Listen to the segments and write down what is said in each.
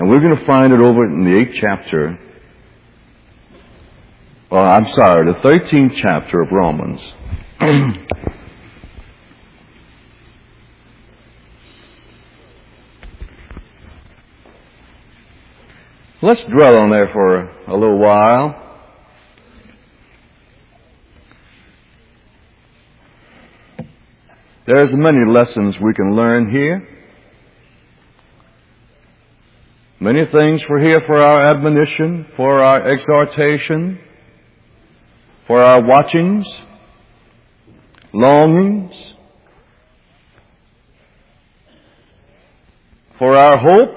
we're going to find it over in the 8th chapter. The 13th chapter of Romans. Let's dwell on there for a little while. There's many lessons we can learn here. Many things for our admonition, for our exhortation, for our watchings, longings, for our hope.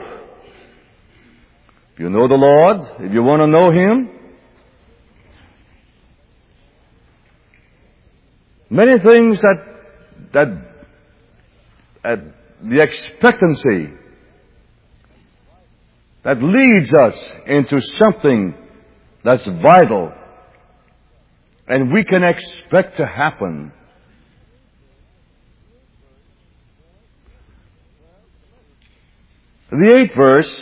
If you know the Lord, if you want to know Him, many things that the expectancy that leads us into something that's vital and we can expect to happen. The 8th verse,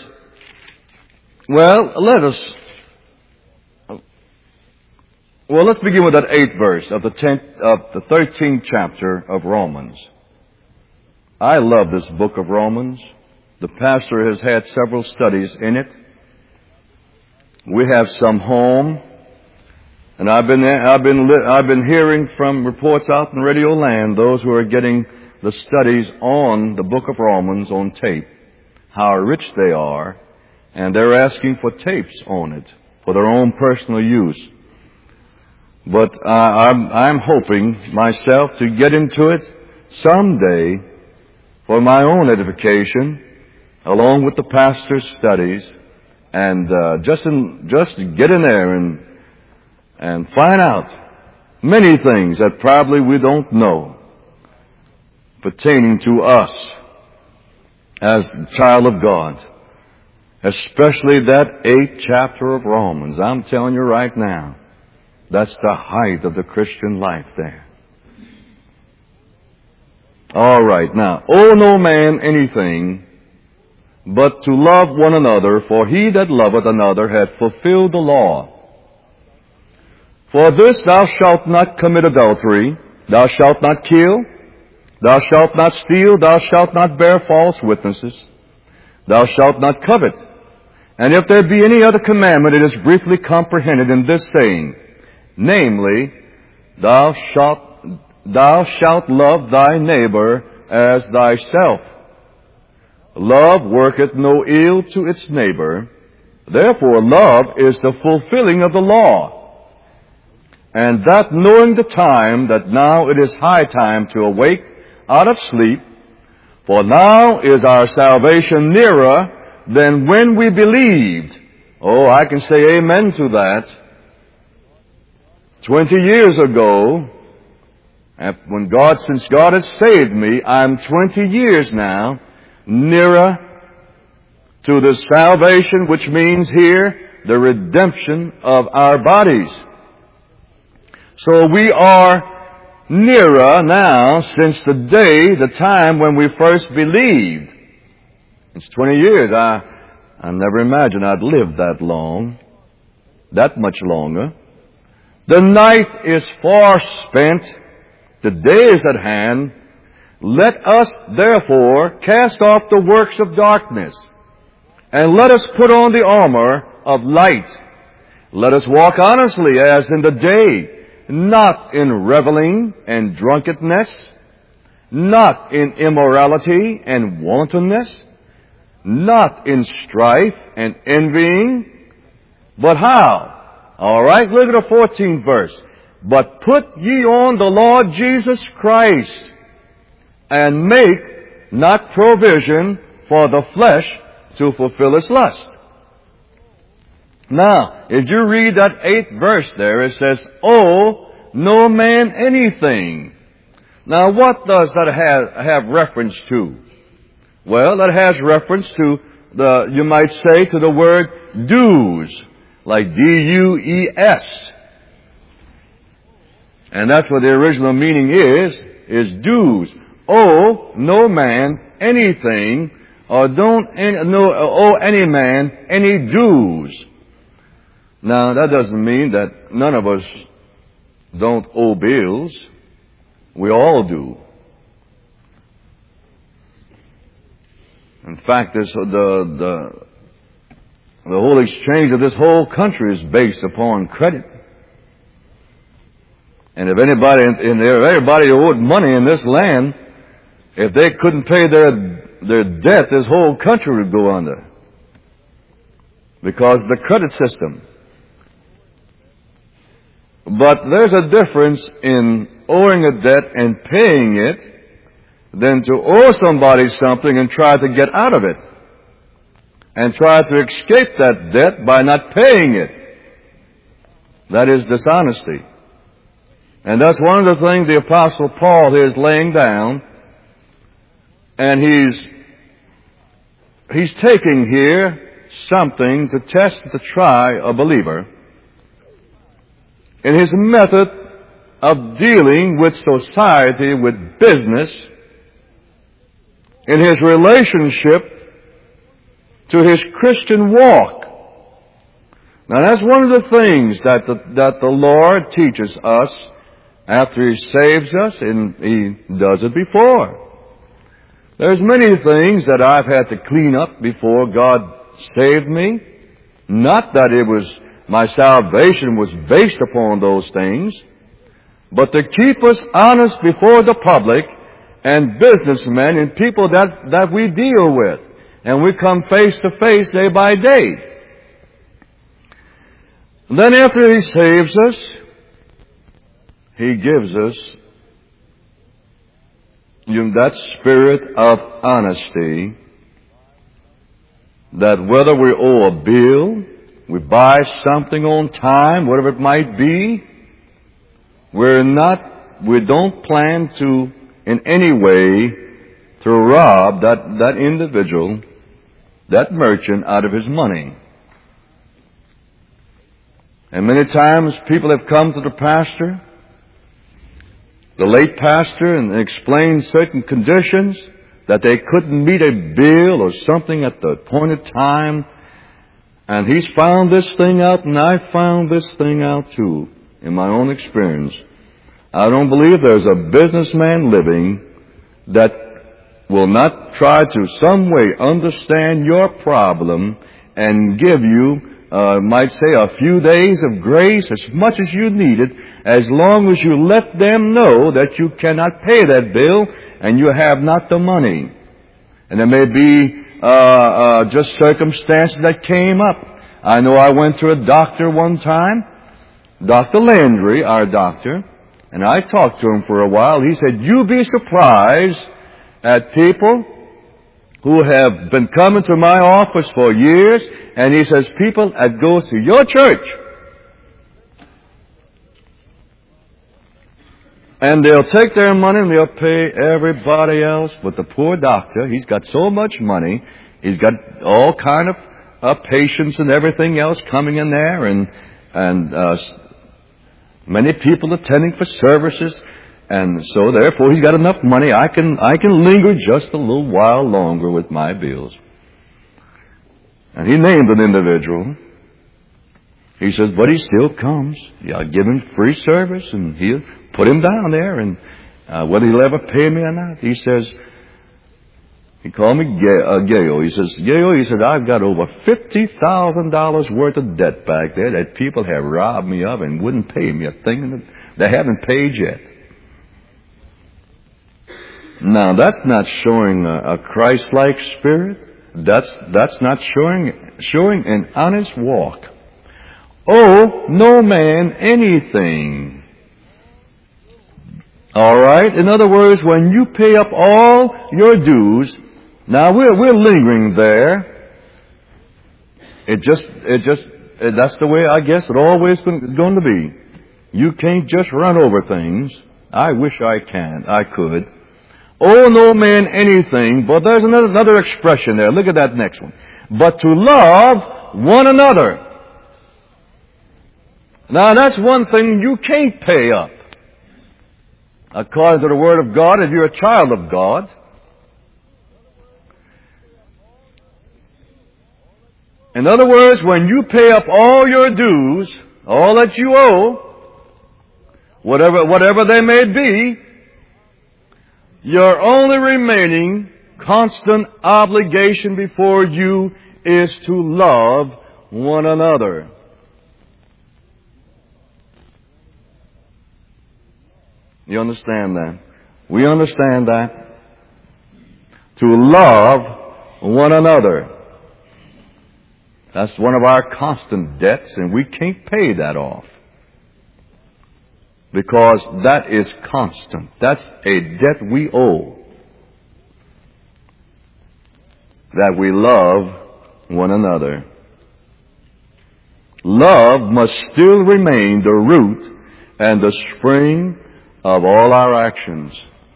let's begin with that 8th verse of the 13th chapter of Romans. I love this book of Romans. The pastor has had several studies in it. We have some home, and I've been hearing from reports out in Radio Land, those who are getting the studies on the book of Romans on tape, how rich they are, and they're asking for tapes on it for their own personal use. But I'm hoping myself to get into it someday for my own edification, along with the pastor's studies, and just get in there and find out many things that probably we don't know pertaining to us as the child of God, especially that 8th chapter of Romans. I'm telling you right now, that's the height of the Christian life there. All right, now, owe no man anything but to love one another, for he that loveth another hath fulfilled the law. For this, thou shalt not commit adultery, thou shalt not kill, thou shalt not steal, thou shalt not bear false witnesses, thou shalt not covet. And if there be any other commandment, it is briefly comprehended in this saying, namely, thou shalt love thy neighbor as thyself. Love worketh no ill to its neighbor. Therefore, love is the fulfilling of the law. And that knowing the time, that now it is high time to awake out of sleep, for now is our salvation nearer than when we believed. Oh, I can say amen to that. 20 years ago, since God has saved me, I'm 20 years now nearer to the salvation, which means here the redemption of our bodies. So we are nearer now since the time when we first believed. It's 20 years. I never imagined I'd live that long, that much longer. The night is far spent, the day is at hand. Let us, therefore, cast off the works of darkness, and let us put on the armor of light. Let us walk honestly as in the day, not in reveling and drunkenness, not in immorality and wantonness, not in strife and envying. But how? All right, look at the 14th verse. But put ye on the Lord Jesus Christ, and make not provision for the flesh to fulfill its lust. Now, if you read that 8th verse there, it says, owe no man anything. Now, what does that have reference to? Well, that has reference to you might say, to the word dues, like D-U-E-S. And that's what the original meaning is dues. Owe no man anything or don't owe any man any dues. Now, that doesn't mean that none of us don't owe bills. We all do. In fact, the whole exchange of this whole country is based upon credit. And if everybody owed money in this land, if they couldn't pay their debt, this whole country would go under. Because of the credit system. But there's a difference in owing a debt and paying it than to owe somebody something and try to get out of it. And try to escape that debt by not paying it. That is dishonesty. And that's one of the things the Apostle Paul here is laying down. And he's taking here something to test, to try a believer in his method of dealing with society, with business, in his relationship to his Christian walk. Now that's one of the things that the Lord teaches us after He saves us, and He does it before. There's many things that I've had to clean up before God saved me. Not that my salvation was based upon those things, but to keep us honest before the public and businessmen and people that we deal with. And we come face to face day by day. And then after He saves us, He gives us that spirit of honesty, that whether we owe a bill, we buy something on time, whatever it might be, we don't plan to in any way to rob that individual, that merchant, out of his money. And many times people have come to the pastor, the late pastor, and explained certain conditions that they couldn't meet a bill or something at the appointed time. And he's found this thing out, and I found this thing out too, in my own experience. I don't believe there's a businessman living that will not try to some way understand your problem and give you, might say, a few days of grace, as much as you need it, as long as you let them know that you cannot pay that bill and you have not the money. And there may be just circumstances that came up. I know I went to a doctor one time, Dr. Landry, our doctor, and I talked to him for a while. He said, "You'd be surprised at people who have been coming to my office for years," and he says, "people that goes to your church, and they'll take their money and they'll pay everybody else, but the poor doctor, he's got so much money, he's got all kind of patients and everything else coming in there, and many people attending for services." And so, therefore, he's got enough money. I can linger just a little while longer with my bills. And he named an individual. He says, but he still comes. I'll give him free service, and he'll put him down there. And whether he'll ever pay me or not, he says, he called me Gail. He says, Gail, he said, I've got over $50,000 worth of debt back there that people have robbed me of and wouldn't pay me a thing. They haven't paid yet. Now, that's not showing a Christ-like spirit. That's not showing an honest walk. Owe no man anything. All right? In other words, when you pay up all your dues, now we're lingering there. That's the way I guess it always is going to be. You can't just run over things. I wish I could. Owe no man anything, but there's another expression there. Look at that next one. But to love one another. Now that's one thing you can't pay up. According to the Word of God, if you're a child of God. In other words, when you pay up all your dues, all that you owe, whatever they may be, your only remaining constant obligation before you is to love one another. You understand that? We understand that. To love one another. That's one of our constant debts, and we can't pay that off. Because that is constant. That's a debt we owe. That we love one another. Love must still remain the root and the spring of all our actions.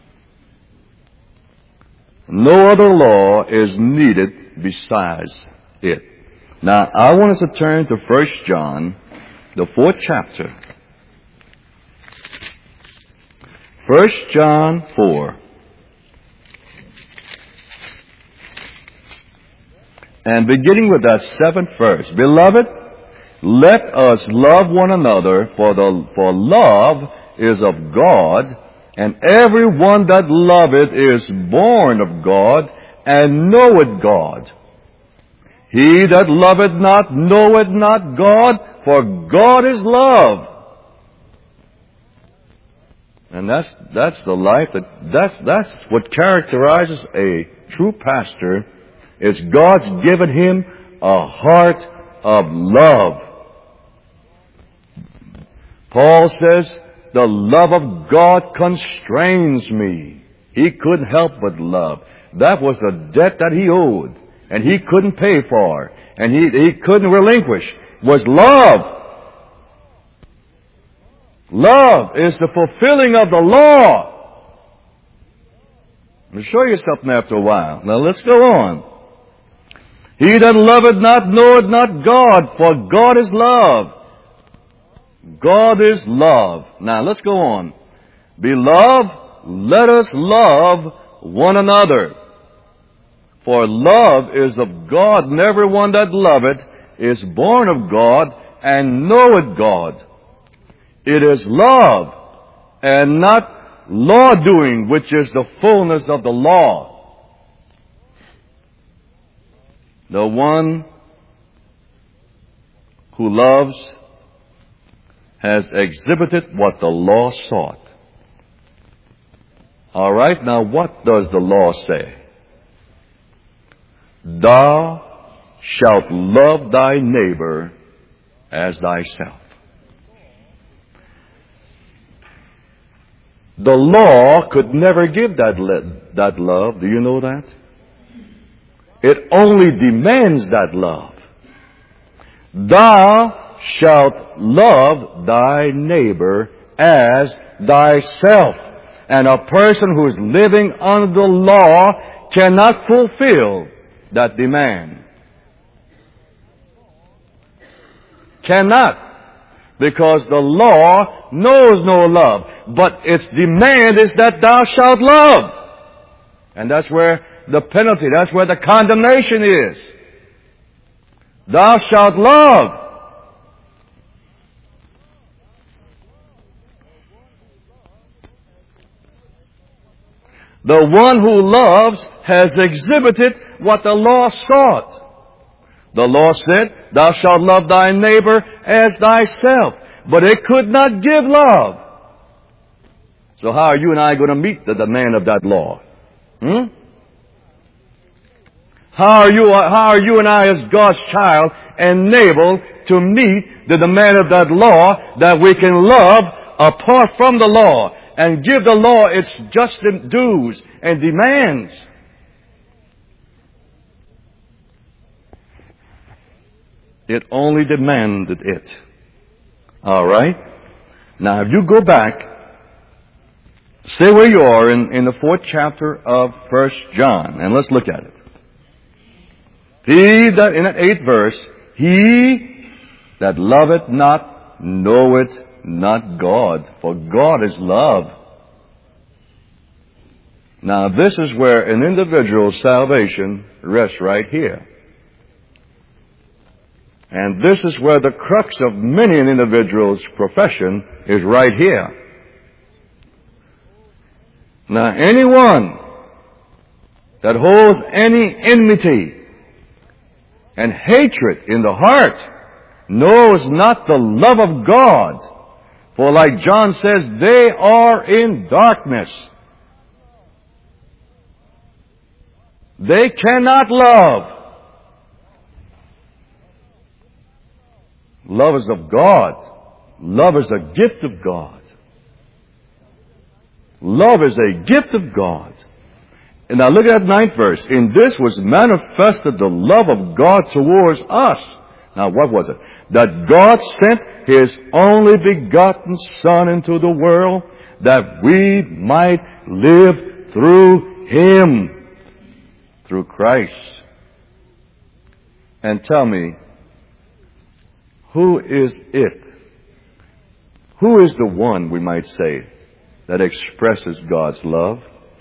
No other law is needed besides it. Now, I want us to turn to 1 John, the 4th chapter. 1 John 4. And beginning with that 7th verse. Beloved, let us love one another, for love is of God, and every one that loveth is born of God, and knoweth God. He that loveth not knoweth not God, for God is love. And that's the life that's what characterizes a true pastor, is God's given him a heart of love. Paul says, the love of God constrains me. He couldn't help but love. That was a debt that he owed, and he couldn't pay for, and he couldn't relinquish, was love. Love is the fulfilling of the law. I'll show you something after a while. Now let's go on. He that loveth not knoweth not God, for God is love. God is love. Now let's go on. Beloved, let us love one another. For love is of God, and every one that loveth is born of God, and knoweth God. It is love, and not law-doing, which is the fullness of the law. The one who loves has exhibited what the law sought. All right, now what does the law say? Thou shalt love thy neighbor as thyself. The law could never give that love. Do you know that? It only demands that love. Thou shalt love thy neighbor as thyself. And a person who is living under the law cannot fulfill that demand. Cannot. Because the law knows no love. But its demand is that thou shalt love. And that's where the penalty, that's where the condemnation is. Thou shalt love. The one who loves has exhibited what the law sought. The law said, thou shalt love thy neighbor as thyself. But it could not give love. So how are you and I going to meet the demand of that law? How are you and I as God's child enabled to meet the demand of that law, that we can love apart from the law and give the law its just dues and demands? It only demanded it. All right? Now, if you go back, stay where you are in the 4th chapter of 1 John, and let's look at it. He that, in that 8th verse, he that loveth not knoweth not God, for God is love. Now, this is where an individual's salvation rests right here. And this is where the crux of many an individual's profession is, right here. Now, anyone that holds any enmity and hatred in the heart knows not the love of God. For like John says, they are in darkness. They cannot love. Love is of God. Love is a gift of God. Love is a gift of God. And now look at that 9th verse. In this was manifested the love of God towards us. Now what was it? That God sent His only begotten Son into the world that we might live through Him. Through Christ. And tell me, who is it? Who is the one, we might say, that expresses God's love?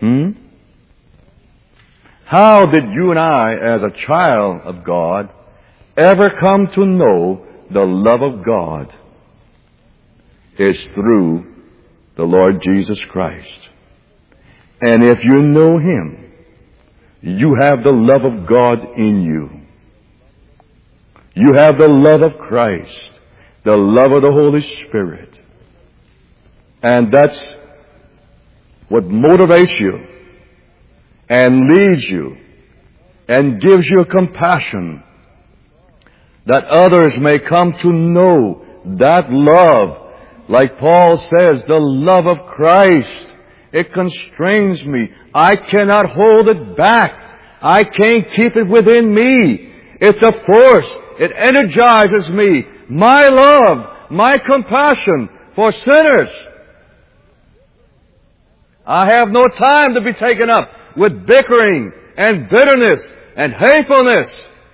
How did you and I, as a child of God, ever come to know the love of God? It's through the Lord Jesus Christ. And if you know Him, you have the love of God in you. You have the love of Christ, the love of the Holy Spirit. And that's what motivates you and leads you and gives you compassion that others may come to know that love. Like Paul says, the love of Christ, it constrains me. I cannot hold it back. I can't keep it within me. It's a force. It energizes me. My love, my compassion for sinners. I have no time to be taken up with bickering and bitterness and hatefulness.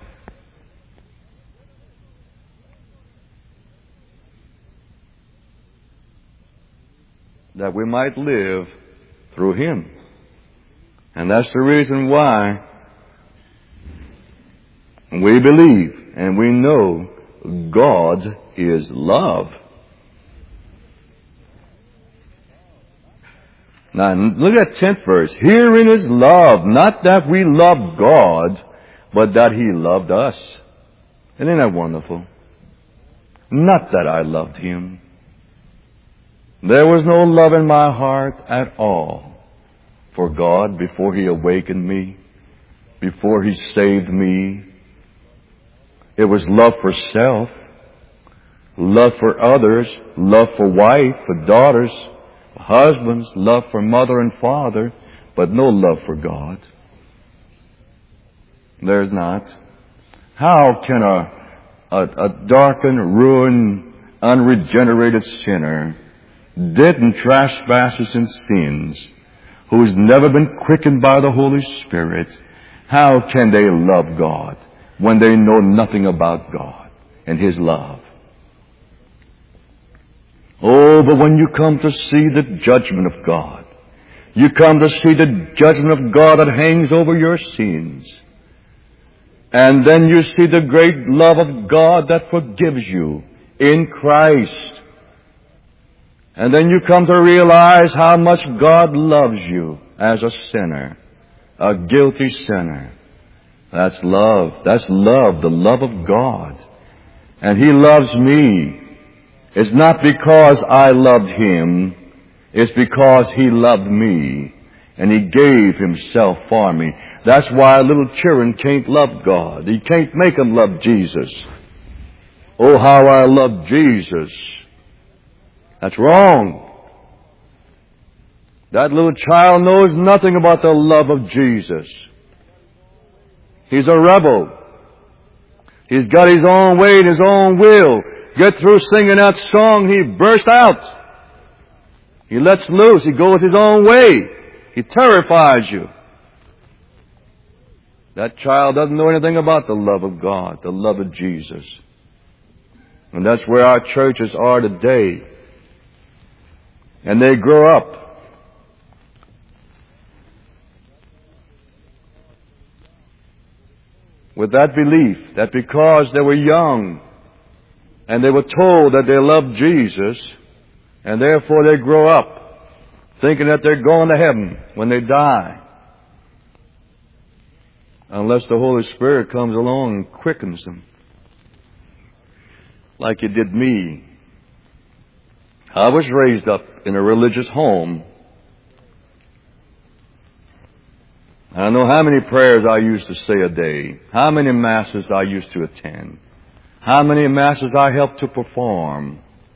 That we might live through Him. And that's the reason why we believe and we know God is love. Now, look at 10th verse. Herein is love, not that we loved God, but that He loved us. Isn't that wonderful? Not that I loved Him. There was no love in my heart at all for God before He awakened me, before He saved me. It was love for self, love for others, love for wife, for daughters, for husbands, love for mother and father, but no love for God. There's not. How can a darkened, ruined, unregenerated sinner, dead in trespasses and sins, who's never been quickened by the Holy Spirit, how can they love God when they know nothing about God and His love? Oh, but when you come to see the judgment of God, you come to see the judgment of God that hangs over your sins, and then you see the great love of God that forgives you in Christ. And then you come to realize how much God loves you as a sinner, a guilty sinner. That's love. That's love, the love of God. And He loves me. It's not because I loved Him. It's because He loved me. And He gave Himself for me. That's why little children can't love God. He can't make them love Jesus. Oh, how I love Jesus. That's wrong. That little child knows nothing about the love of Jesus. He's a rebel. He's got his own way and his own will. Get through singing that song, he bursts out. He lets loose. He goes his own way. He terrifies you. That child doesn't know anything about the love of God, the love of Jesus. And that's where our churches are today. And they grow up with that belief that because they were young and they were told that they loved Jesus, and therefore they grow up thinking that they're going to heaven when they die. Unless the Holy Spirit comes along and quickens them. Like it did me. I was raised up in a religious home. I know how many prayers I used to say a day, how many masses I used to attend, how many masses I helped to perform.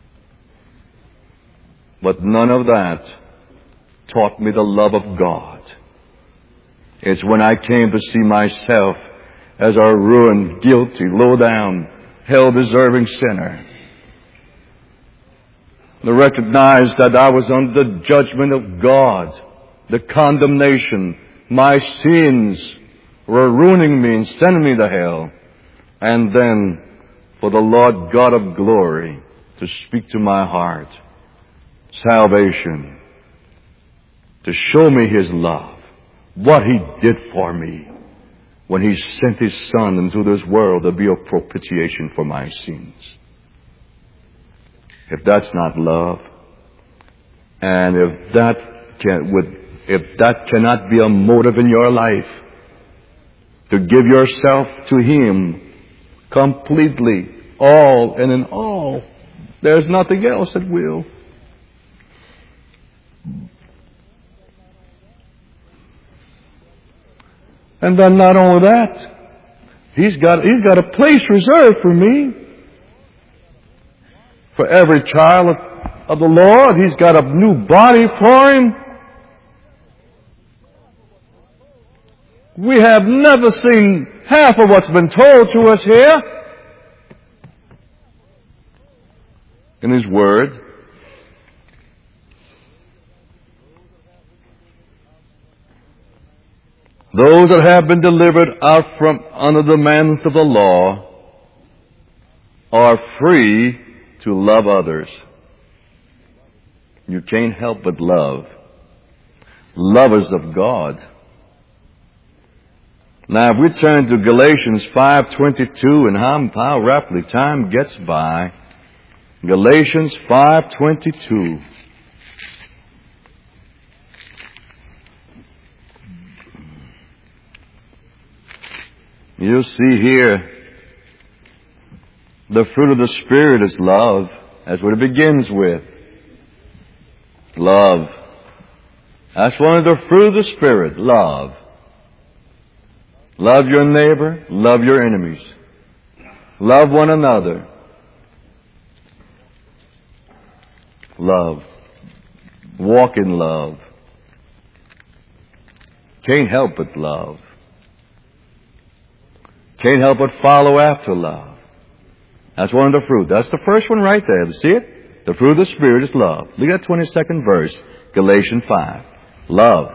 But none of that taught me the love of God. It's when I came to see myself as a ruined, guilty, low-down, hell-deserving sinner, to recognize that I was under the judgment of God, the condemnation. My sins were ruining me and sending me to hell. And then for the Lord God of glory to speak to my heart, salvation, to show me His love, what He did for me when He sent His Son into this world to be a propitiation for my sins. If that's not love, and if that cannot be a motive in your life, to give yourself to Him completely, all and in all, there's nothing else that will. And then not only that, He's got a place reserved for me. For every child of the Lord, He's got a new body for him. We have never seen half of what's been told to us here in His Word. Those that have been delivered out from under the demands of the law are free to love others. You can't help but love. Lovers of God. Now, if we turn to Galatians 5:22, and how rapidly time gets by. Galatians 5:22. You'll see here, the fruit of the Spirit is love. That's what it begins with. Love. That's one of the fruit of the Spirit, love. Love your neighbor, love your enemies. Love one another. Love. Walk in love. Can't help but love. Can't help but follow after love. That's one of the fruit. That's the first one right there. See it? The fruit of the Spirit is love. Look at the 22nd verse, Galatians 5. Love.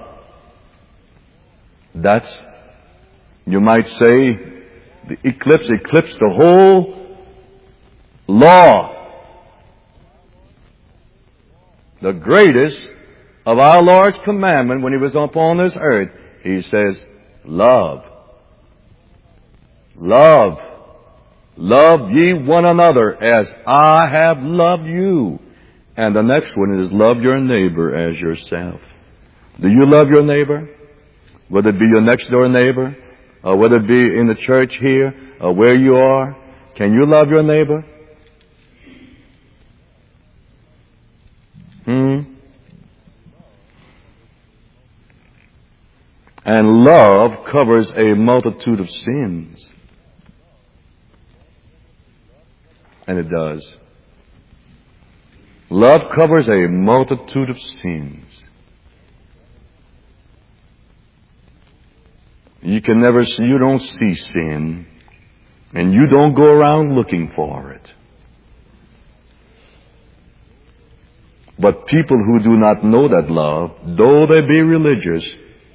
That's, you might say, the eclipse the whole law. The greatest of our Lord's commandment when He was upon this earth, He says, love. Love. Love ye one another as I have loved you. And the next one is love your neighbor as yourself. Do you love your neighbor? Whether it be your next door neighbor, or whether it be in the church here, or where you are. Can you love your neighbor? And love covers a multitude of sins. And it does. Love covers a multitude of sins. You don't see sin, and you don't go around looking for it. But people who do not know that love, though they be religious,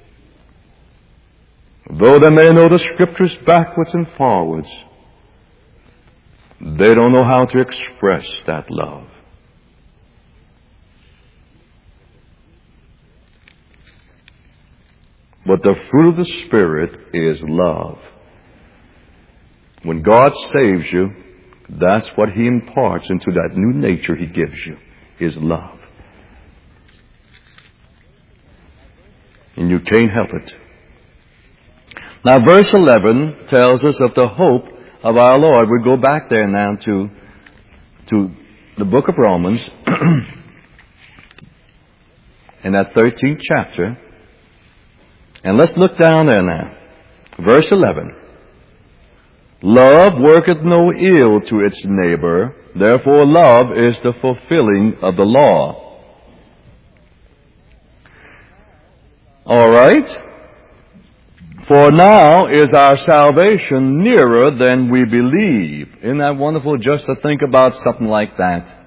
though they may know the Scriptures backwards and forwards, they don't know how to express that love. But the fruit of the Spirit is love. When God saves you, That's what He imparts into that new nature He gives you, His love. And you can't help it. Now verse 11 tells us of the hope of our Lord. We go back there now to the book of Romans, in that 13th chapter. And let's look down there now. Verse 11. Love worketh no ill to its neighbor, therefore love is the fulfilling of the law. All right? For now is our salvation nearer than we believe. Isn't that wonderful just to think about something like that?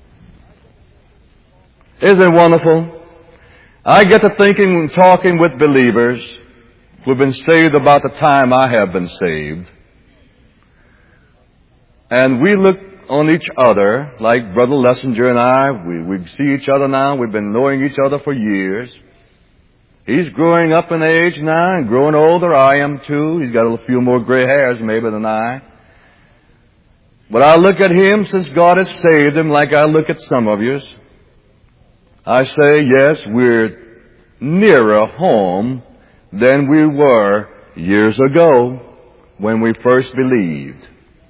Isn't it wonderful? I get to thinking and talking with believers who've been saved about the time I have been saved. And we look on each other, like Brother Lessinger and I, we see each other now. We've been knowing each other for years. He's growing up in age now and growing older. I am too. He's got a few more gray hairs maybe than I. But I look at him since God has saved him like I look at some of you. I say, yes, we're nearer home than we were years ago when we first believed.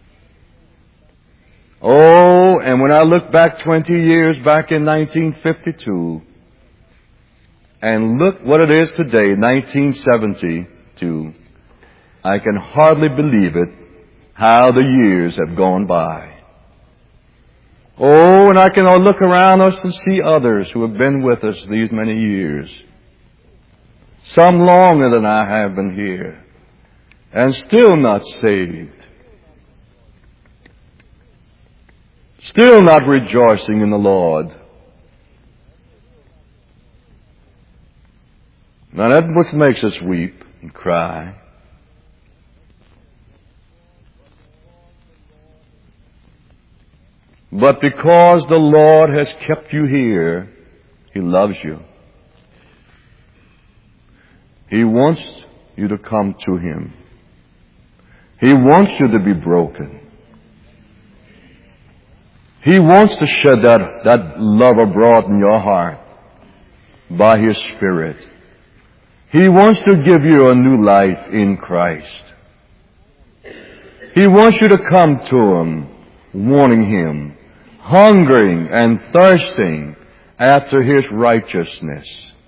Oh, and when I look back 20 years back in 1952, and look what it is today, 1972, I can hardly believe it, how the years have gone by. Oh, and I can look around us and see others who have been with us these many years. Some longer than I have been here, and still not saved. Still not rejoicing in the Lord. Now that's what makes us weep and cry. But because the Lord has kept you here, He loves you. He wants you to come to Him. He wants you to be broken. He wants to shed that love abroad in your heart by His Spirit. He wants to give you a new life in Christ. He wants you to come to Him, wanting Him, hungering and thirsting after His righteousness.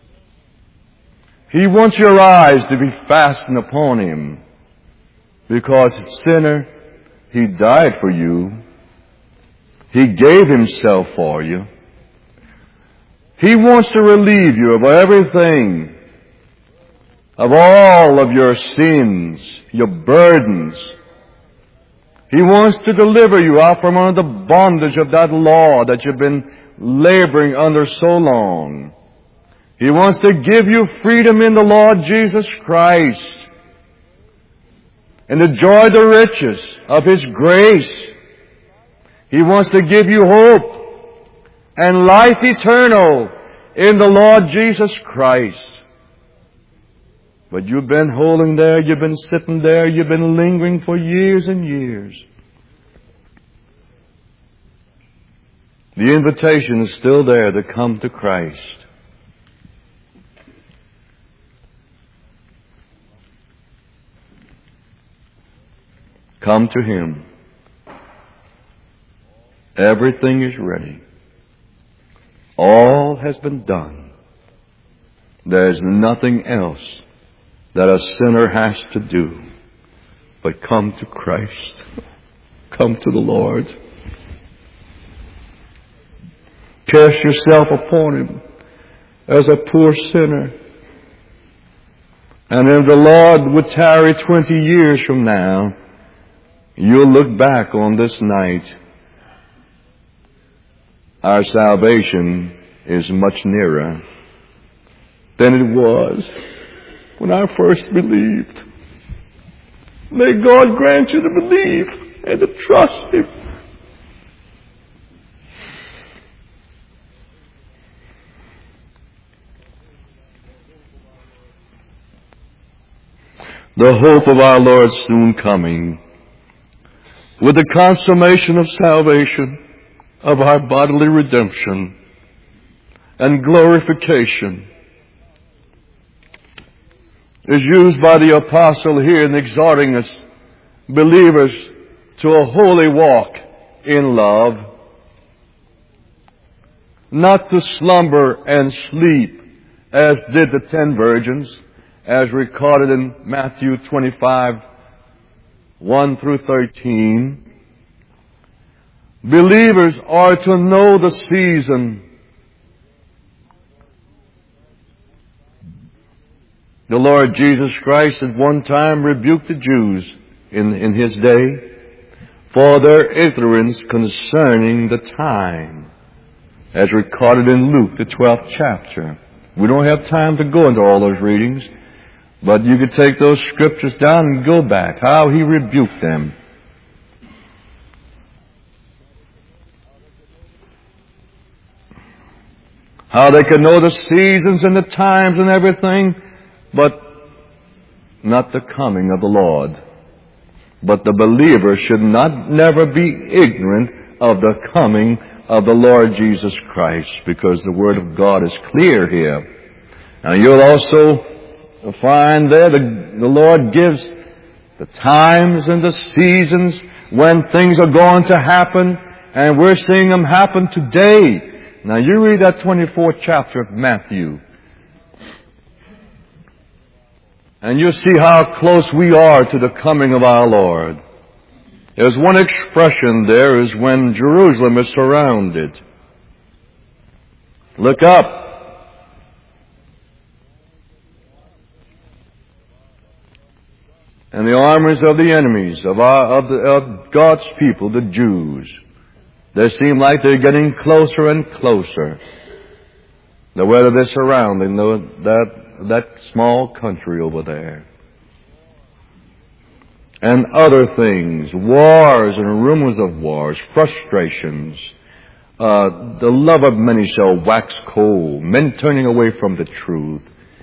He wants your eyes to be fastened upon Him because, sinner, He died for you. He gave Himself for you. He wants to relieve you of everything, of all of your sins, your burdens. He wants to deliver you out from under the bondage of that law that you've been laboring under so long. He wants to give you freedom in the Lord Jesus Christ and enjoy the riches of His grace. He wants to give you hope and life eternal in the Lord Jesus Christ. But you've been holding there, you've been sitting there, you've been lingering for years and years. The invitation is still there to come to Christ. Come to Him. Everything is ready. All has been done. There's nothing else that a sinner has to do but come to Christ. Come to the Lord. Cast yourself upon Him as a poor sinner. And if the Lord would tarry 20 years from now, you'll look back on this night. Our salvation is much nearer than it was when I first believed. May God grant you to believe and to trust Him. The hope of our Lord's soon coming with the consummation of salvation, of our bodily redemption and glorification, is used by the apostle here in exhorting us, believers, to a holy walk in love, not to slumber and sleep as did the 10 virgins, as recorded in Matthew 25, 1 through 13. Believers are to know the season. The Lord Jesus Christ at one time rebuked the Jews in His day for their ignorance concerning the time, as recorded in Luke, the 12th chapter. We don't have time to go into all those readings, but you could take those scriptures down and go back, how He rebuked them. How they could know the seasons and the times and everything, but not the coming of the Lord. But the believer should never be ignorant of the coming of the Lord Jesus Christ, because the Word of God is clear here. Now you'll also find there the Lord gives the times and the seasons when things are going to happen, and we're seeing them happen today. Now you read that 24th chapter of Matthew, and you'll see how close we are to the coming of our Lord. There's one expression there is when Jerusalem is surrounded. Look up. And the armies of the enemies of God's people, the Jews, they seem like they're getting closer and closer. The way they're surrounding that small country over there. And other things, wars and rumors of wars, frustrations. The love of many shall wax cold, men turning away from the truth,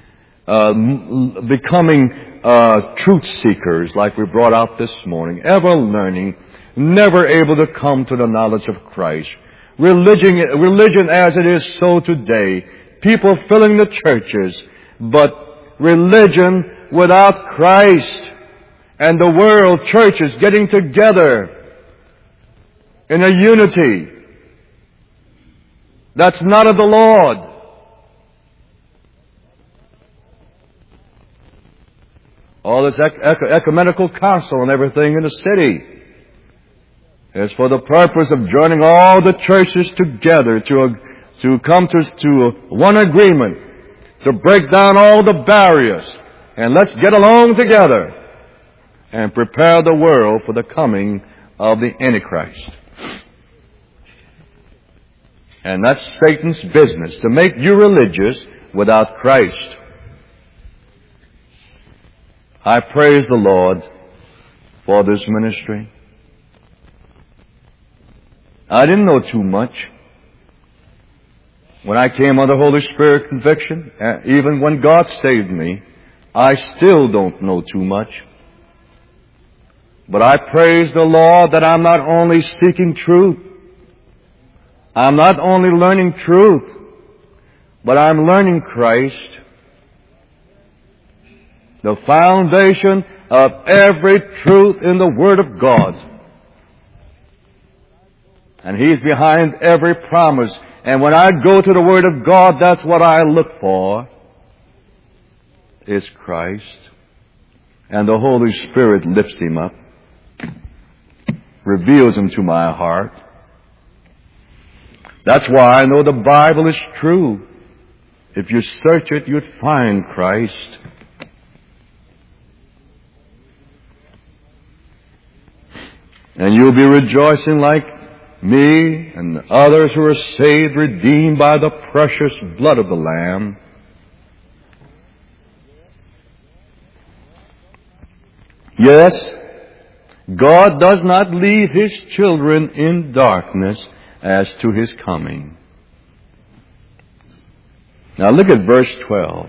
becoming truth seekers like we brought out this morning, ever learning, never able to come to the knowledge of Christ. Religion as it is so today, people filling the churches, but religion without Christ. And the world, churches getting together in a unity that's not of the Lord. All this ecumenical council and everything in the city is for the purpose of joining all the churches together to come to one agreement, to break down all the barriers, and let's get along together and prepare the world for the coming of the Antichrist. And that's Satan's business, to make you religious without Christ. I praise the Lord for this ministry. I didn't know too much. When I came under Holy Spirit conviction, even when God saved me, I still don't know too much. But I praise the Lord that I'm not only seeking truth, I'm not only learning truth, but I'm learning Christ, the foundation of every truth in the Word of God. And He's behind every promise. And when I go to the Word of God, that's what I look for, is Christ. And the Holy Spirit lifts Him up, reveals Him to my heart. That's why I know the Bible is true. If you search it, you'd find Christ. And you'll be rejoicing like me and others who are saved, redeemed by the precious blood of the Lamb. Yes, God does not leave His children in darkness as to His coming. Now look at verse 12.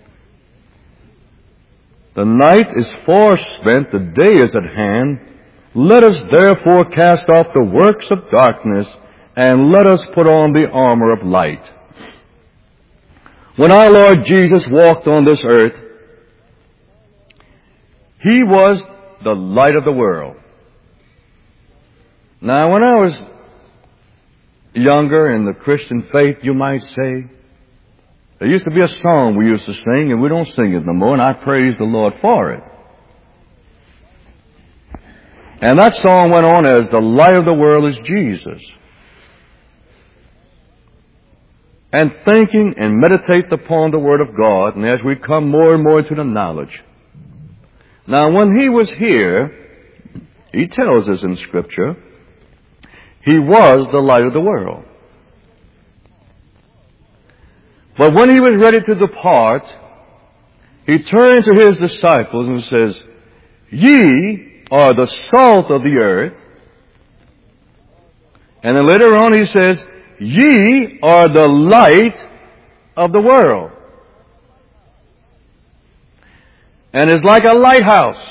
The night is forspent, the day is at hand. Let us therefore cast off the works of darkness, and let us put on the armor of light. When our Lord Jesus walked on this earth, He was the light of the world. Now, when I was younger in the Christian faith, you might say, there used to be a song we used to sing, and we don't sing it no more, and I praise the Lord for it. And that song went on as the light of the world is Jesus. And thinking and meditate upon the Word of God, and as we come more and more to the knowledge. Now, when He was here, He tells us in Scripture, He was the light of the world. But when He was ready to depart, He turned to His disciples and says, Ye are the salt of the earth. And then later on He says, Ye are the light of the world. And it's like a lighthouse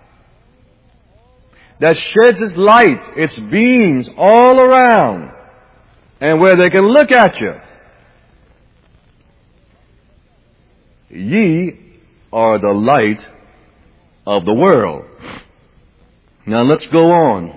that sheds its light, its beams all around, and where they can look at you. Ye are the light of the world. Now let's go on.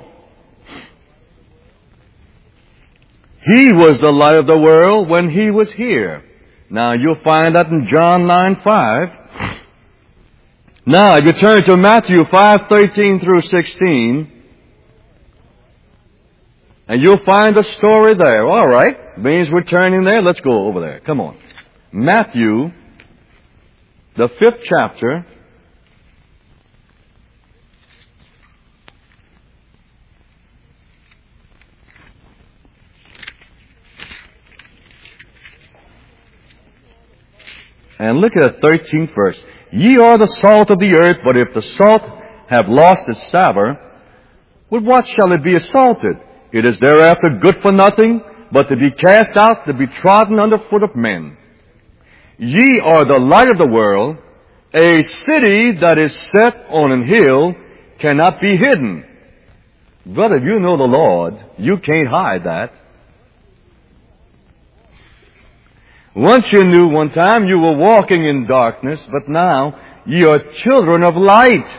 He was the light of the world when He was here. Now you'll find that in John 9:5. Now if you turn to Matthew 5:13 through 16, and you'll find the story there. All right. Means we're turning there. Let's go over there. Come on. Matthew, the 5th chapter. And look at the 13th verse. Ye are the salt of the earth, but if the salt have lost its savour, with what shall it be salted? It is thereafter good for nothing, but to be cast out, to be trodden under foot of men. Ye are the light of the world. A city that is set on an hill cannot be hidden. Brother, if you know the Lord, you can't hide that. Once you knew one time you were walking in darkness, but now ye are children of light.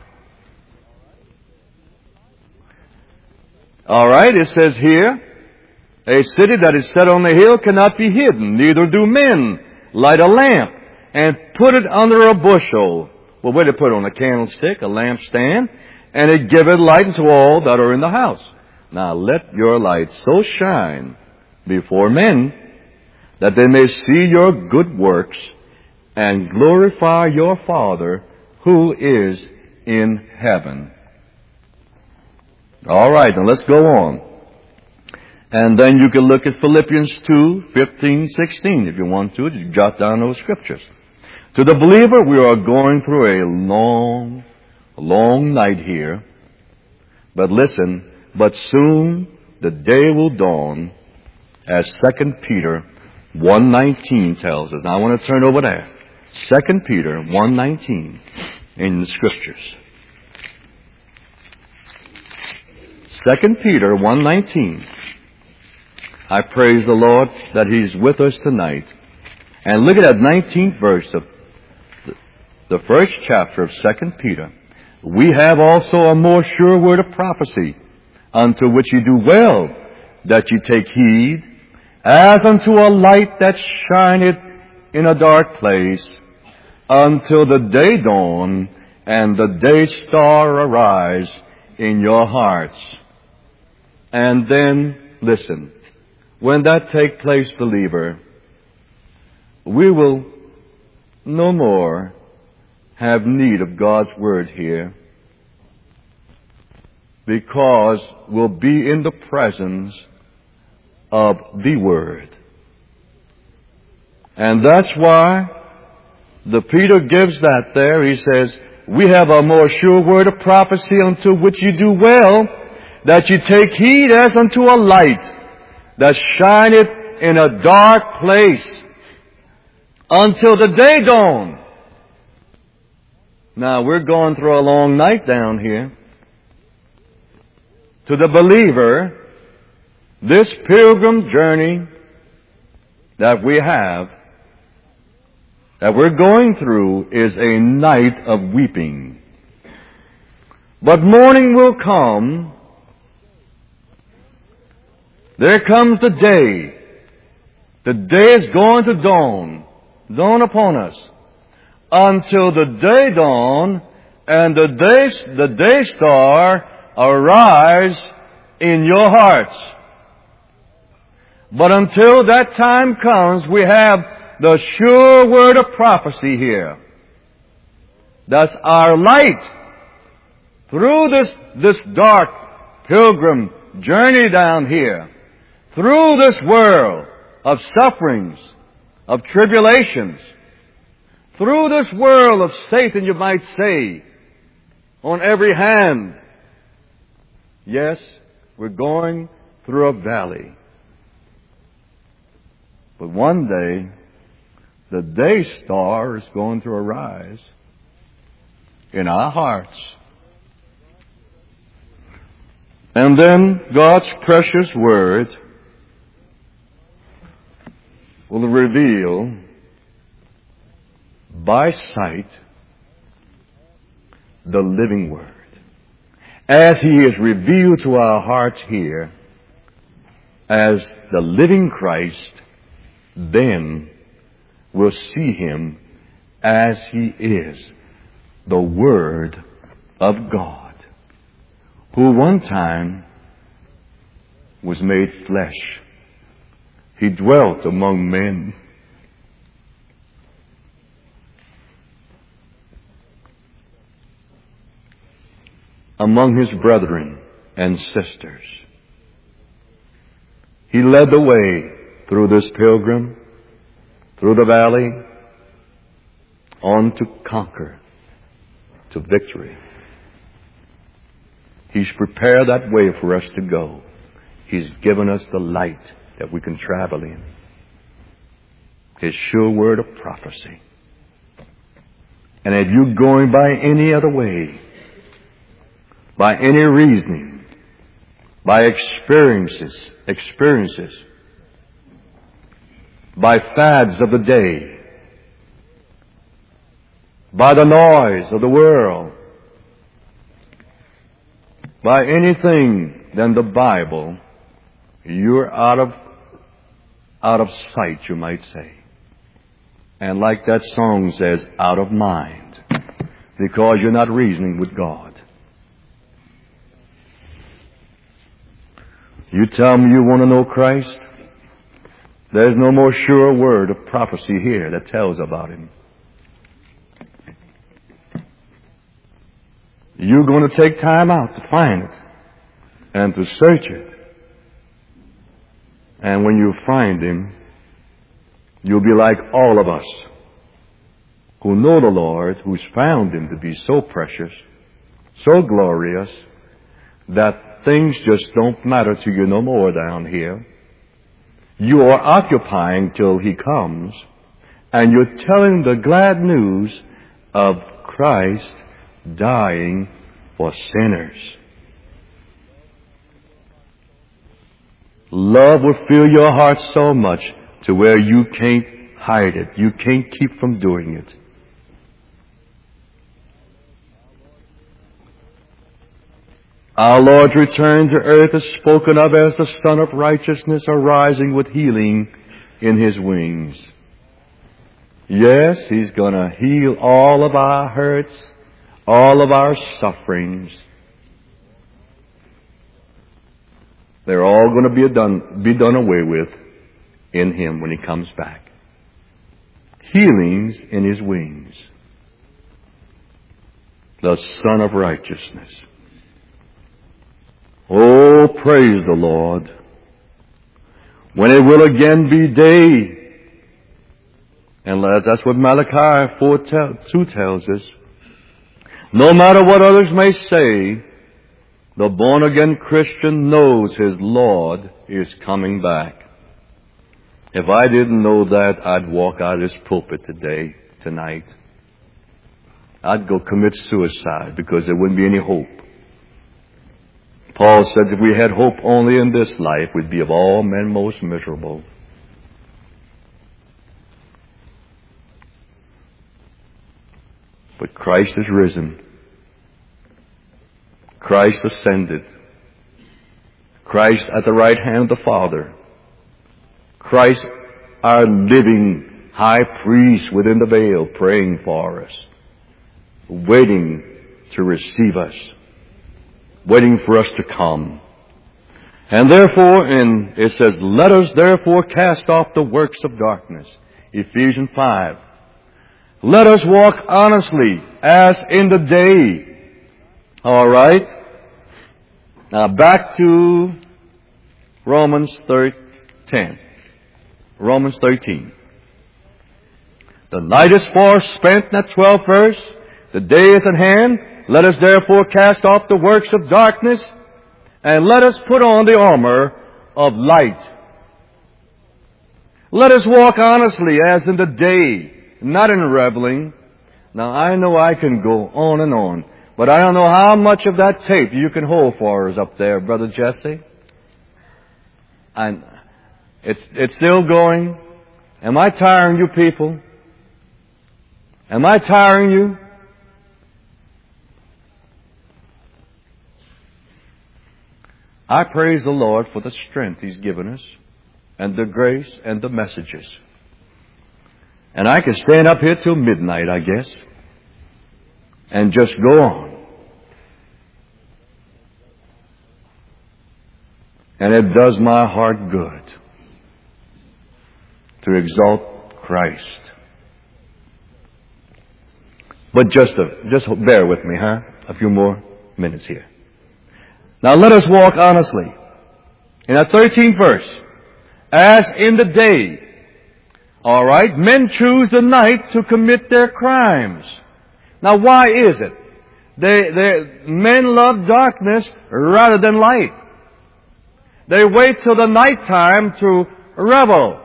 All right, it says here, a city that is set on the hill cannot be hidden, neither do men light a lamp and put it under a bushel. Well, where to put it? On a candlestick, a lampstand, and it giveth light unto all that are in the house. Now let your light so shine before men, that they may see your good works and glorify your Father who is in heaven. All right, now let's go on. And then you can look at Philippians 2:15-16 if you want to. Just jot down those scriptures. To the believer, we are going through a long night here. But listen, but soon the day will dawn, as 2 Peter 1:19 tells us. Now I want to turn over there. 2 Peter 1:19 in the Scriptures. 2 Peter 1:19. I praise the Lord that He's with us tonight. And look at that 19th verse of the first chapter of 2 Peter. We have also a more sure word of prophecy, unto which you do well that you take heed, as unto a light that shineth in a dark place, until the day dawn and the day star arise in your hearts. And then, listen, when that take place, believer, we will no more have need of God's Word here, because we'll be in the presence of the Word. And that's why the Peter gives that there. He says, we have a more sure word of prophecy, unto which you do well that you take heed, as unto a light that shineth in a dark place, until the day dawn. Now, we're going through a long night down here. to the believer, this pilgrim journey that we have, that we're going through, is a night of weeping. But morning will come. There comes the day. The day is going to dawn upon us. Until the day dawn and the day star arise in your hearts. But until that time comes, we have the sure word of prophecy here. That's our light through this dark pilgrim journey down here, through this world of sufferings, of tribulations, through this world of Satan, you might say, on every hand. Yes, we're going through a valley. But one day, the day star is going to arise in our hearts. And then God's precious word will reveal by sight the living word. As He is revealed to our hearts here as the living Christ, then we'll see Him as He is, the Word of God, who one time was made flesh. He dwelt among men. Among His brethren and sisters. He led the way through this pilgrim, through the valley, on to conquer, to victory. He's prepared that way for us to go. He's given us the light that we can travel in. His sure word of prophecy. And if you're going by any other way, by any reasoning, by experiences, by fads of the day, by the noise of the world, by anything than the Bible, you're out of sight, you might say. And like that song says, out of mind, because you're not reasoning with God. You tell me you want to know Christ? There's no more sure word of prophecy here that tells about Him. You're going to take time out to find it and to search it. And when you find Him, you'll be like all of us who know the Lord, who's found Him to be so precious, so glorious, that things just don't matter to you no more down here. You are occupying till He comes, and you're telling the glad news of Christ dying for sinners. Love will fill your heart so much to where you can't hide it. You can't keep from doing it. Our Lord's return to earth is spoken of as the Son of Righteousness arising with healing in His wings. Yes, He's going to heal all of our hurts, all of our sufferings. They're all going to be done away with in Him when He comes back. Healings in His wings. The Son of Righteousness. Oh, praise the Lord. When it will again be day. And that's what Malachi 4:2 tells us. No matter what others may say, the born-again Christian knows his Lord is coming back. If I didn't know that, I'd walk out of this pulpit tonight. I'd go commit suicide because there wouldn't be any hope. Paul said if we had hope only in this life, we'd be of all men most miserable. But Christ is risen. Christ ascended. Christ at the right hand of the Father. Christ, our living high priest within the veil, praying for us, waiting to receive us, waiting for us to come. And therefore, it says, let us therefore cast off the works of darkness. Ephesians 5. Let us walk honestly as in the day. All right? Now back to Romans 10. Romans 13. The night is far spent, in that 12th verse. The day is at hand. Let us therefore cast off the works of darkness, and let us put on the armor of light. Let us walk honestly as in the day, not in reveling. Now I know I can go on and on, but I don't know how much of that tape you can hold for us up there, Brother Jesse. And it's still going. Am I tiring you people? Am I tiring you? I praise the Lord for the strength He's given us, and the grace and the messages. And I can stand up here till midnight, I guess, and just go on. And it does my heart good to exalt Christ. But just bear with me, a few more minutes here. Now let us walk honestly. In that 13th verse, as in the day. All right, men choose the night to commit their crimes. Now why is it? Men love darkness rather than light. They wait till the nighttime to revel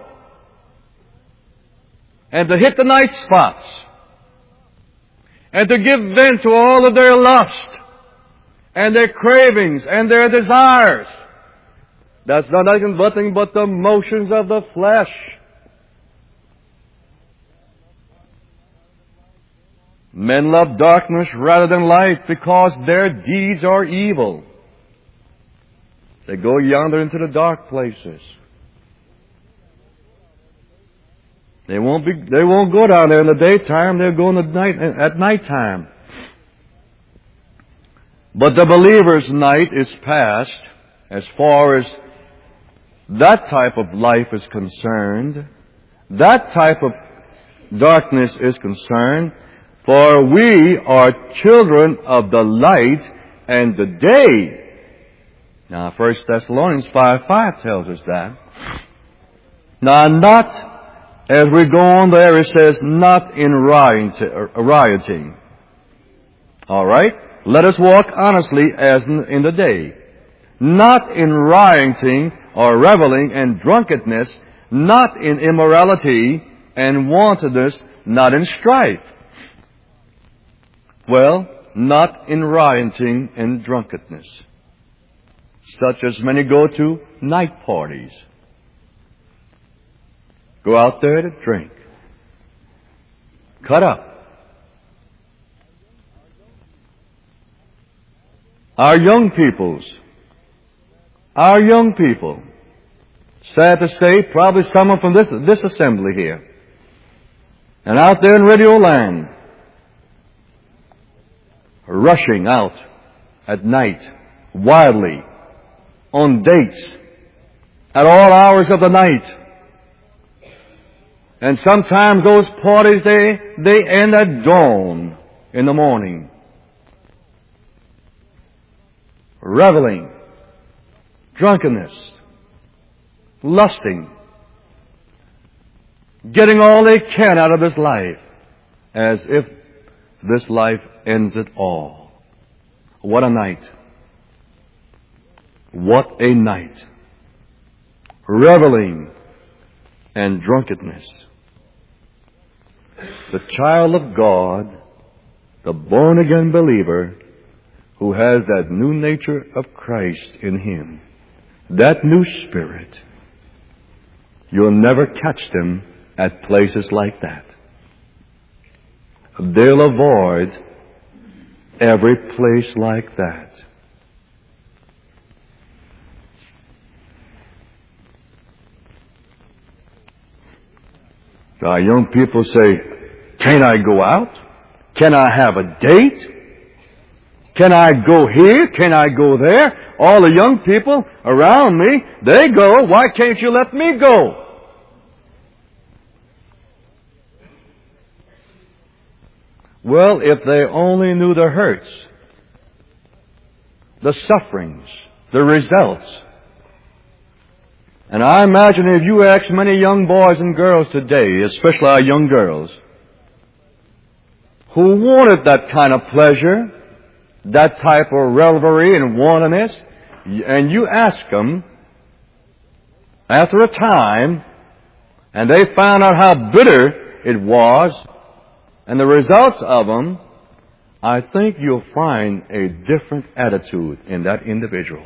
and to hit the night spots and to give vent to all of their lust and their cravings and their desires. That's nothing but the motions of the flesh. Men love darkness rather than light because their deeds are evil. They go yonder into the dark places. They won't go down there in the daytime. They'll go at nighttime. But the believer's night is past as far as that type of life is concerned. That type of darkness is concerned. For we are children of the light and the day. Now, 1 Thessalonians 5:5 tells us that. Now, not, as we go on there, it says, not in rioting. All right? Let us walk honestly as in the day. Not in rioting or reveling and drunkenness, not in immorality and wantonness, not in strife. Well, not in rioting and drunkenness, such as many go to night parties. Go out there to drink. Cut up. Our young people, sad to say, probably someone from this assembly here, and out there in Radio Land, rushing out at night, wildly, on dates, at all hours of the night. And sometimes those parties, they end at dawn in the morning. Reveling, drunkenness, lusting, getting all they can out of this life, as if this life ends it all. What a night. What a night. Reveling and drunkenness. The child of God, the born-again believer, who has that new nature of Christ in him, that new spirit, you'll never catch them at places like that. They'll avoid every place like that. Our young people say, "Can I go out? Can I have a date? Can I go here? Can I go there?" All the young people around me, they go. Why can't you let me go? Well, if they only knew the hurts, the sufferings, the results. And I imagine if you ask many young boys and girls today, especially our young girls, who wanted that kind of pleasure, that type of revelry and wantonness, and you ask them after a time, and they found out how bitter it was, and the results of them, I think you'll find a different attitude in that individual.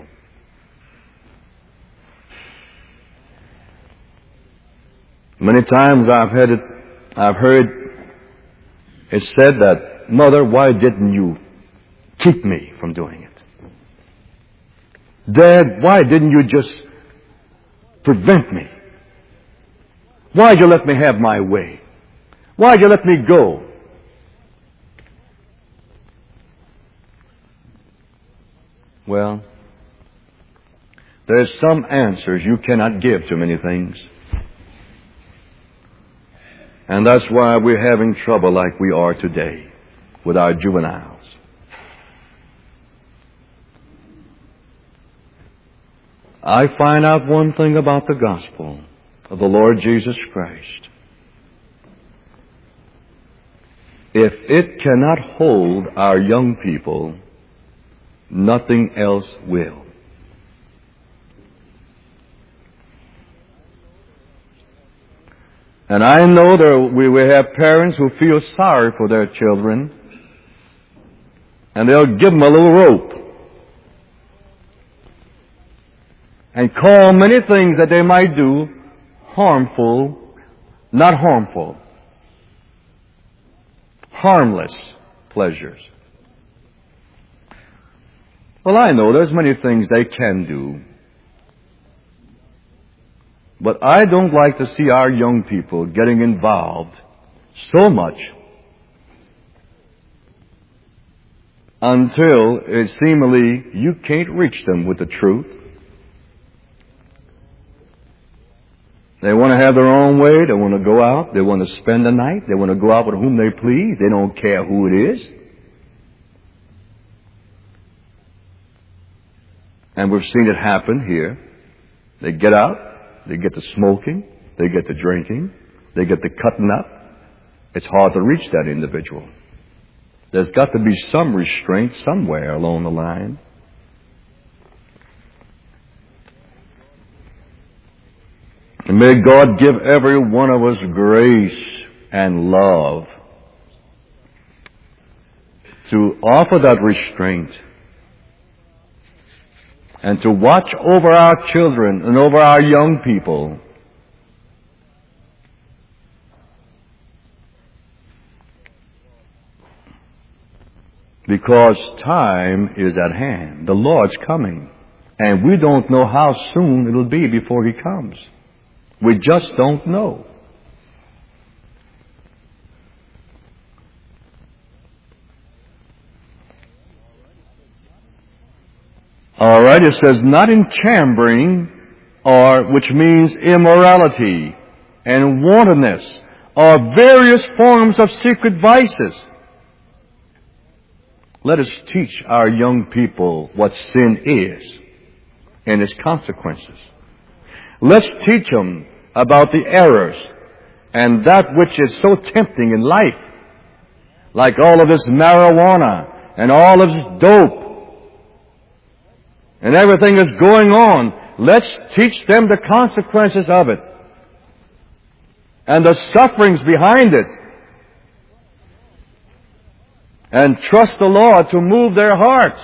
Many times I've heard it said that, "Mother, why didn't you keep me from doing it? Dad, why didn't you just prevent me? Why'd you let me have my way? Why'd you let me go?" Well, there's some answers you cannot give to many things. And that's why we're having trouble like we are today with our juveniles. I find out one thing about the gospel of the Lord Jesus Christ. If it cannot hold our young people, nothing else will. And I know that we will have parents who feel sorry for their children, and they'll give them a little rope and call many things that they might do harmful, not harmful, harmless pleasures. Well, I know there's many things they can do, but I don't like to see our young people getting involved so much until it seemingly you can't reach them with the truth. They want to have their own way. They want to go out. They want to spend the night. They want to go out with whom they please. They don't care who it is. And we've seen it happen here. They get out. They get to smoking. They get to drinking. They get to cutting up. It's hard to reach that individual. There's got to be some restraint somewhere along the line. And may God give every one of us grace and love to offer that restraint and to watch over our children and over our young people. Because time is at hand. The Lord's coming. And we don't know how soon it'll be before He comes. We just don't know. All right, it says, not in chambering, or which means immorality and wantonness, or various forms of secret vices. Let us teach our young people what sin is and its consequences. Let's teach them about the errors and that which is so tempting in life, like all of this marijuana and all of this dope and everything that's going on. Let's teach them the consequences of it and the sufferings behind it. and trust the Lord to move their hearts.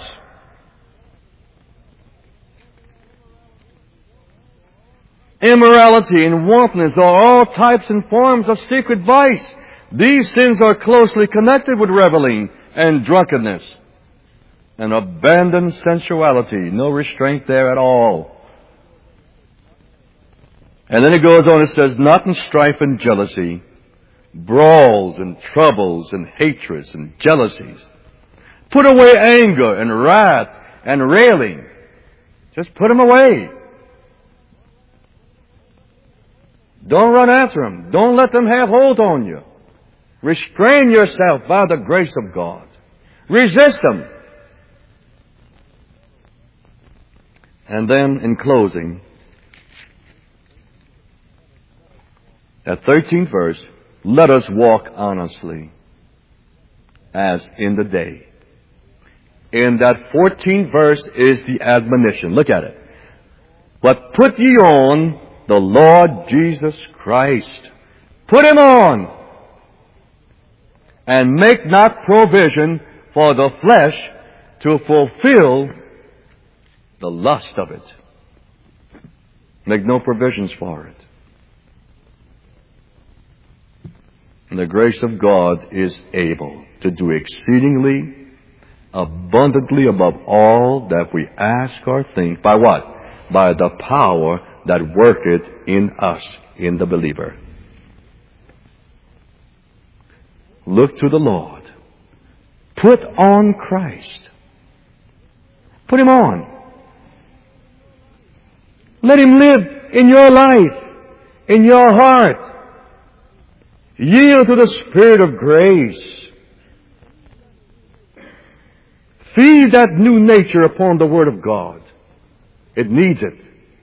Immorality and wantonness are all types and forms of secret vice. These sins are closely connected with reveling and drunkenness and abandoned sensuality. No restraint there at all. And then it goes on, it says, not in strife and jealousy, brawls and troubles and hatreds and jealousies. Put away anger and wrath and railing. Just put them away. Don't run after them. Don't let them have hold on you. Restrain yourself by the grace of God. Resist them. And then, in closing, that 13th verse, let us walk honestly as in the day. In that 14th verse is the admonition. Look at it. But put ye on the Lord Jesus Christ. Put Him on. And make not provision for the flesh to fulfill the lust of it. Make no provisions for it. And the grace of God is able to do exceedingly, abundantly above all that we ask or think. By what? By the power that worketh in us, in the believer. Look to the Lord. Put on Christ. Put Him on. Let Him live in your life, in your heart. Yield to the Spirit of grace. Feed that new nature upon the Word of God. It needs it.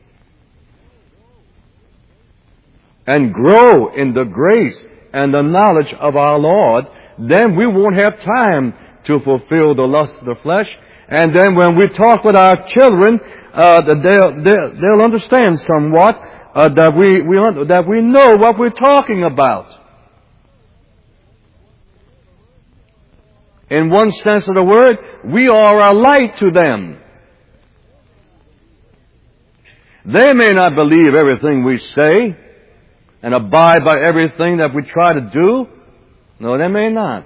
And grow in the grace and the knowledge of our Lord. Then we won't have time to fulfill the lust of the flesh. And then when we talk with our children, they'll understand somewhat that we know what we're talking about. In one sense of the word, we are a light to them. They may not believe everything we say and abide by everything that we try to do. No, they may not.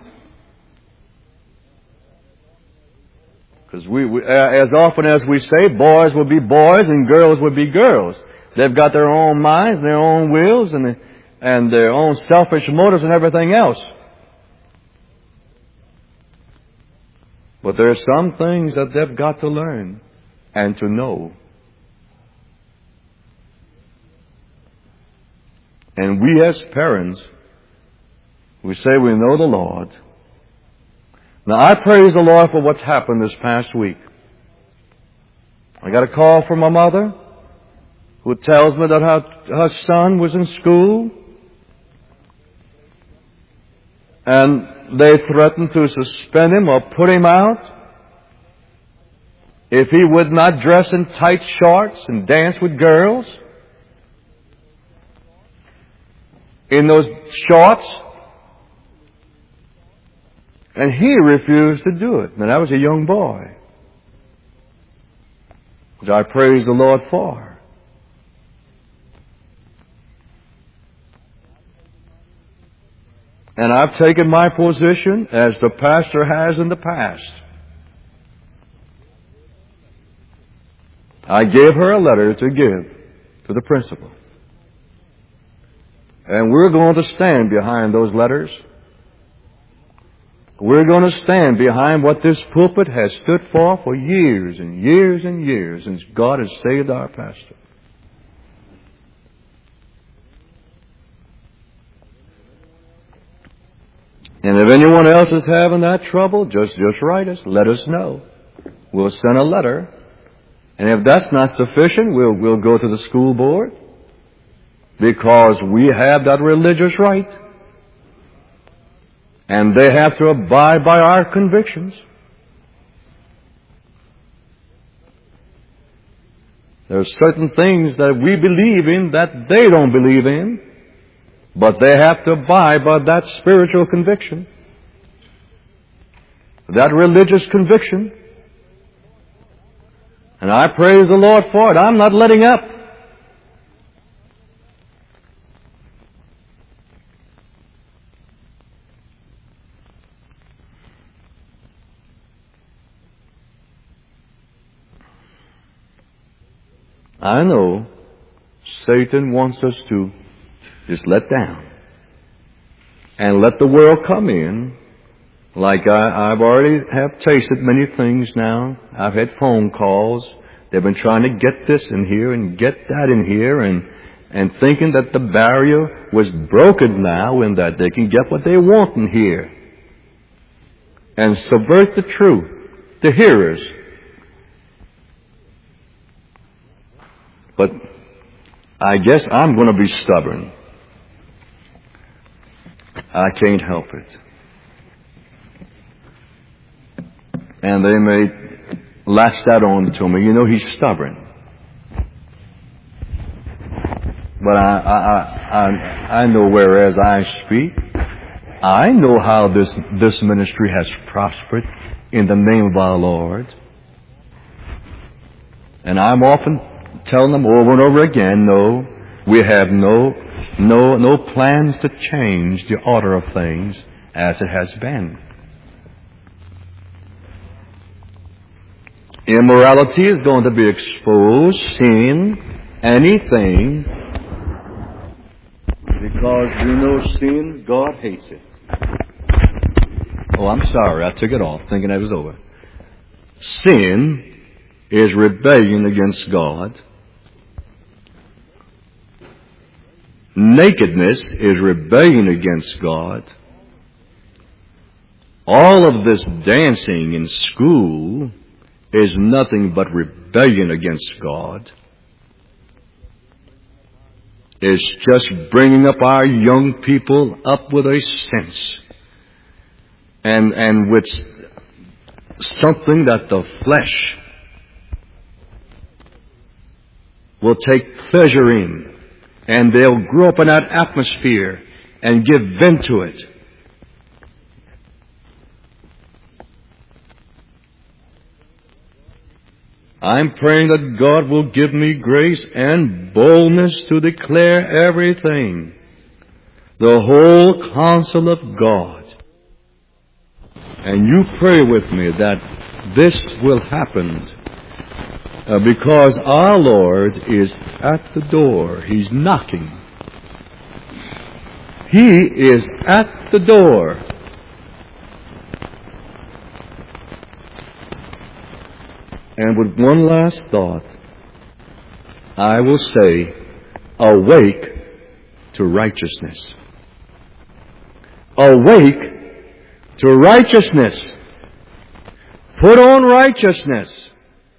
Because as often as we say, boys will be boys and girls will be girls. They've got their own minds, their own wills, and their own selfish motives and everything else. But there are some things that they've got to learn and to know. And we as parents, we say we know the Lord. Now I praise the Lord for what's happened this past week. I got a call from my mother who tells me that her son was in school and they threatened to suspend him or put him out if he would not dress in tight shorts and dance with girls in those shorts. And he refused to do it. Now that was a young boy, which I praise the Lord for. And I've taken my position as the pastor has in the past. I gave her a letter to give to the principal. And we're going to stand behind those letters. We're going to stand behind what this pulpit has stood for years and years and years since God has saved our pastor. And if anyone else is having that trouble, just write us. Let us know. We'll send a letter. And if that's not sufficient, we'll go to the school board, because we have that religious right. And they have to abide by our convictions. There are certain things that we believe in that they don't believe in, but they have to abide by that spiritual conviction. that religious conviction. And I praise the Lord for it. I'm not letting up. I know Satan wants us to just let down and let the world come in. Like I've already have tasted many things now. I've had phone calls. They've been trying to get this in here and get that in here and thinking that the barrier was broken now and that they can get what they want in here and subvert the truth, the hearers. But I guess I'm going to be stubborn. I can't help it. And they may lash that on to me. You know, he's stubborn. But I know whereas I speak, I know how this ministry has prospered in the name of our Lord. And I'm often telling them over and over again, no, we have no plans to change the order of things as it has been. Immorality is going to be exposed, sin, anything, because we know sin, God hates it. Oh, I'm sorry, I took it off thinking that was over. Sin is rebellion against God. Nakedness is rebellion against God. All of this dancing in school is nothing but rebellion against God. It's just bringing up our young people up with a sense and with something that the flesh will take pleasure in. And they'll grow up in that atmosphere and give vent to it. I'm praying that God will give me grace and boldness to declare everything, the whole counsel of God. And you pray with me that this will happen. Because our Lord is at the door. He's knocking. He is at the door. And with one last thought, I will say, awake to righteousness. Awake to righteousness. Put on righteousness.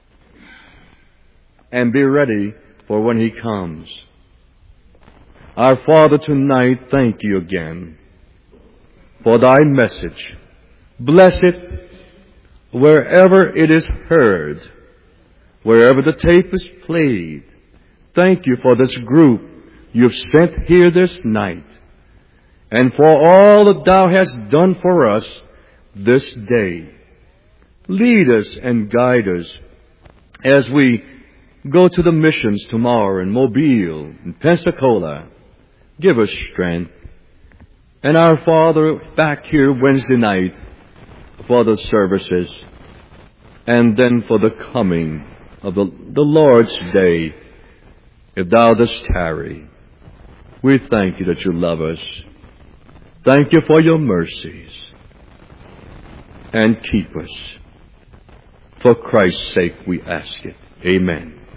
And be ready for when He comes. Our Father, tonight, thank You again for Thy message. Bless it wherever it is heard, wherever the tape is played. Thank You for this group You've sent here this night, and for all that Thou hast done for us this day. Lead us and guide us as we go to the missions tomorrow in Mobile, in Pensacola. Give us strength. And our Father, back here Wednesday night for the services, and then for the coming of the Lord's day, if Thou dost tarry. We thank You that You love us. Thank You for Your mercies. And keep us. For Christ's sake we ask it. Amen.